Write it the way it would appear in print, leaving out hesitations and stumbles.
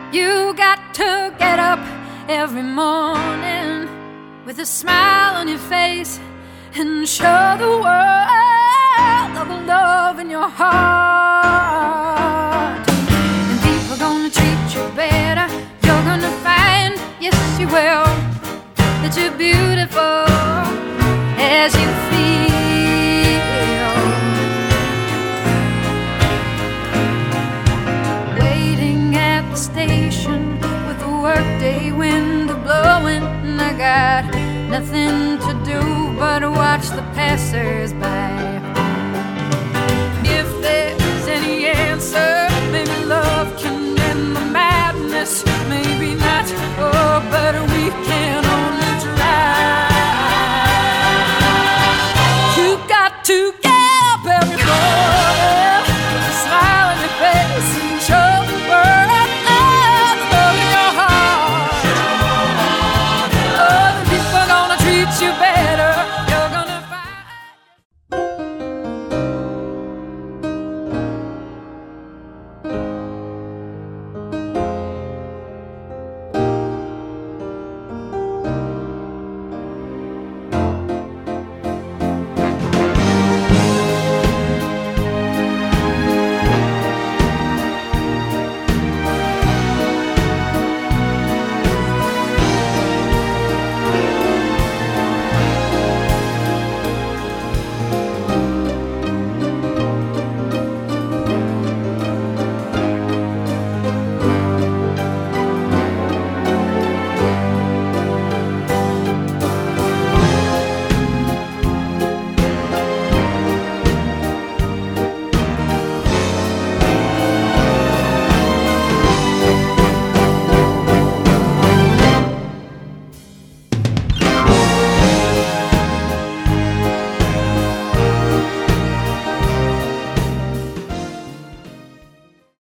You got to get up every morning with a smile on your face and show the world of the love in your heart. And people are gonna treat you better. You're gonna find, yes you will, that you're beautiful as you feel. Waiting at the station with the workday wind blowing, I got nothing to do but watch the passers-by.